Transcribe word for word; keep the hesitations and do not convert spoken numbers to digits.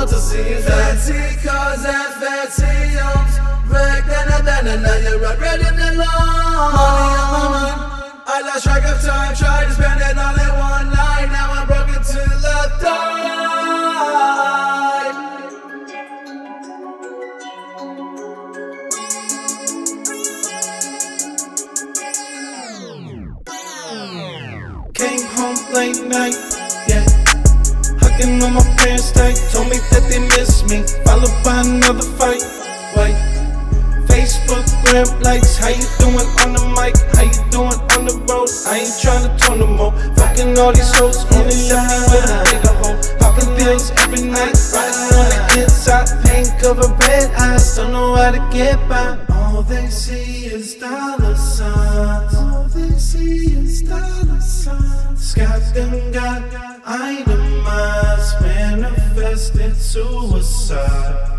want to see you fancy cars and fancy homes. Break then and then and now you're out ready to long. Money on my mind, I lost track of time. Tried to spend it all in one night. Now I'm broken to the dawn. Came home late night, yeah. Hugging on my parents' tight. Told me that they miss me, followed by another fight. Wait, Facebook, gram likes. How you doing on the mic? How you doing on the road? I ain't tryna turn no more. Fucking all these hoes, only left me with a bigger hole. Popping pills every night, riding on the inside. Pain covered red eyes, don't know how to get by. All they see is dollar signs. All they see is dollar signs. Got them got itemized, manifested suicide.